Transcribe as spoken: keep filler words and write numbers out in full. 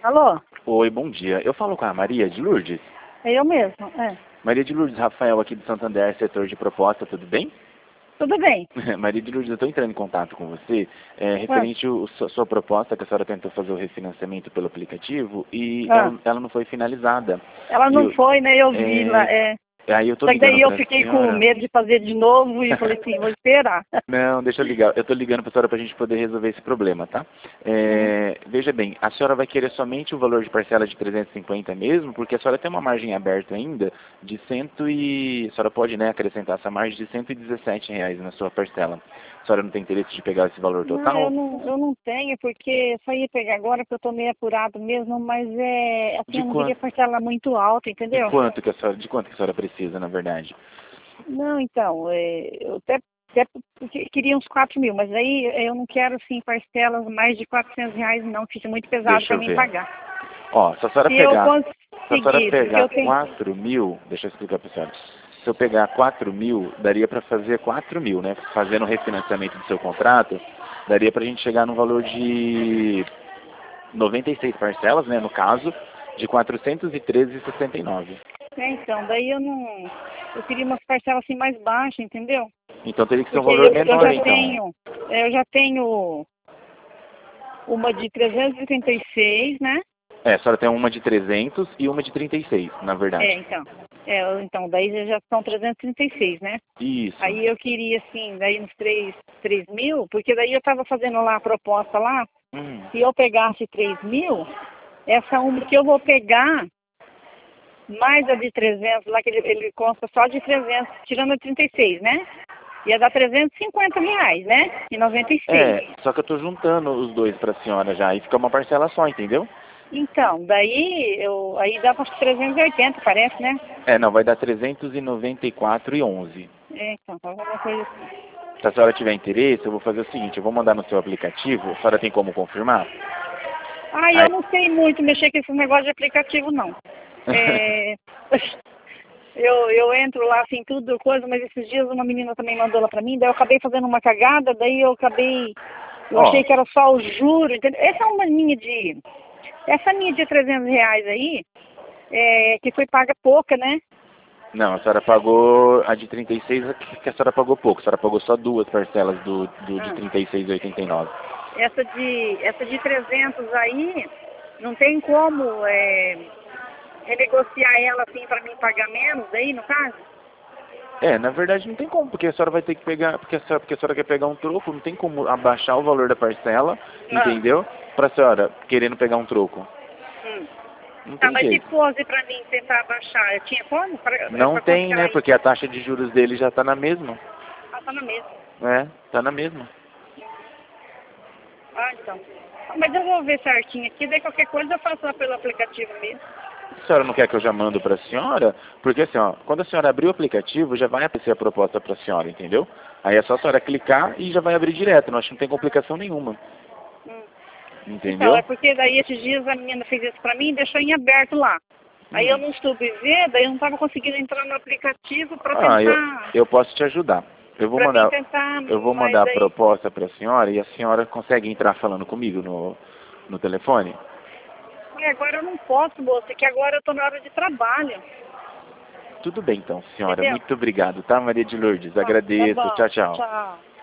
Alô? Oi, bom dia. Eu falo com a Maria de Lourdes. É eu mesmo, é. Maria de Lourdes, Rafael aqui do Santander, setor de proposta, tudo bem? Tudo bem. Maria de Lourdes, eu estou entrando em contato com você, é, Ah, referente à sua proposta, que a senhora tentou fazer o refinanciamento pelo aplicativo e ah. ela, ela não foi finalizada. Ela E não eu, foi, né? Eu vi é, lá, é. Aí eu tô Só que ligando daí eu para a fiquei com senhora. medo de fazer de novo e falei assim, vou esperar. Não, deixa eu ligar. Eu estou ligando para a senhora para a gente poder resolver esse problema, tá? Uhum. É, veja bem, a senhora vai querer somente o valor de parcela de trezentos e cinquenta mesmo, porque a senhora tem uma margem aberta ainda de cento e... A senhora pode, né, acrescentar essa margem de cento e dezessete reais na sua parcela. A senhora não tem interesse de pegar esse valor Não, eu total? não, eu não tenho, porque só ia pegar agora porque eu tô meio apurado mesmo, mas é assim, De eu não queria quanto? parcelar muito alto, De entendeu? quanto que a senhora, de quanto que a senhora precisa, na verdade? Não, então, é, eu até, até porque queria uns quatro mil, mas aí eu não quero assim parcelas mais de quatrocentos reais não, fica muito pesado Deixa para eu mim ver. pagar. Ó, se a senhora Se eu pegar, se a senhora conseguir, porque pegar eu tenho. quatro mil, deixa eu explicar para a senhora. Se eu pegar quatro mil, daria para fazer quatro mil, né? Fazendo o refinanciamento do seu contrato, daria para a gente chegar no valor de noventa e seis parcelas, né? No caso, de quatrocentos e treze reais e sessenta e nove. É, então, daí eu não. Eu queria umas parcelas assim mais baixas, entendeu? Então teria que ser um Porque valor eu, eu menor, já então. tenho. é, Eu já tenho uma de trezentos e trinta e seis, né? É, a senhora tem uma de trezentos e uma de trinta e seis, na É, verdade. então. É, eu- então, daí já são trezentos e trinta e seis, né? Isso. Aí eu queria, assim, daí uns três três mil, porque daí eu tava fazendo lá a proposta lá, Hum. se eu pegasse três mil, essa uma que eu vou pegar, mais a de trezentos, lá que ele, ele consta só de trezentos, tirando a trinta e seis, né? Ia dar trezentos e cinquenta reais, né? E noventa e seis. É, só que eu tô juntando os dois pra senhora já, e fica uma parcela só, entendeu? Então, daí eu aí dá para trezentos e oitenta, parece, né? É, não, vai dar trezentos e noventa e quatro e onze. É, então, alguma coisa assim. Se a senhora tiver interesse, eu vou fazer o seguinte, eu vou mandar no seu aplicativo, a senhora tem como confirmar? Ah, eu Aí... não sei muito mexer com esse negócio de aplicativo, não. É, eu, eu entro lá, assim, tudo, coisa, mas esses dias uma menina também mandou lá pra mim, daí eu acabei fazendo uma cagada, daí eu acabei, eu Ó, achei que era só o juro, entendeu? Essa é uma linha de, essa linha de trezentos reais aí, é, que foi paga pouca, né? não, a senhora pagou a de trinta e seis, que que a senhora pagou pouco, a senhora pagou só duas parcelas do, do de Ah, trinta e seis e oitenta e nove. essa de, essa de trezentos aí, não tem como é, renegociar ela assim pra mim pagar menos aí, no caso? É, na verdade não tem como, porque a senhora vai ter que pegar, porque a senhora, porque a senhora quer pegar um troco, não tem como abaixar o valor da parcela, Ah, entendeu? Pra senhora querendo pegar um troco. hum. Não Tá, tem mas se jeito. fosse pra mim tentar abaixar, eu tinha como? Pra, é Não pra tem, né? considerar isso? Porque a taxa de juros dele já tá na mesma. Ah, tá na mesa. É, tá na mesma. Ah, então. Ah, mas eu vou ver certinho aqui, daí qualquer coisa eu faço lá pelo aplicativo mesmo. A senhora não quer que eu já mando pra senhora? Porque assim, ó, quando a senhora abrir o aplicativo, já vai aparecer a proposta pra senhora, entendeu? Aí é só a senhora clicar e já vai abrir direto, não acho que não tem complicação nenhuma. Hum. Então, é Entendeu? porque daí esses dias a menina fez isso pra mim e deixou em aberto lá. Aí eu Hum. não soube ver, daí eu não estava conseguindo entrar no aplicativo para Ah, eu, tentar, eu posso te ajudar. Eu vou para mim mandar, tentar, eu vou mas mandar a aí, proposta pra senhora e a senhora consegue entrar falando comigo no, no telefone? mas agora eu não posso, moça, que agora eu tô na hora de trabalho, Tudo bem então, senhora. entendeu? Muito obrigado, tá, Maria de Lourdes? Tá, tá Agradeço. bom, Tchau, tchau. tchau.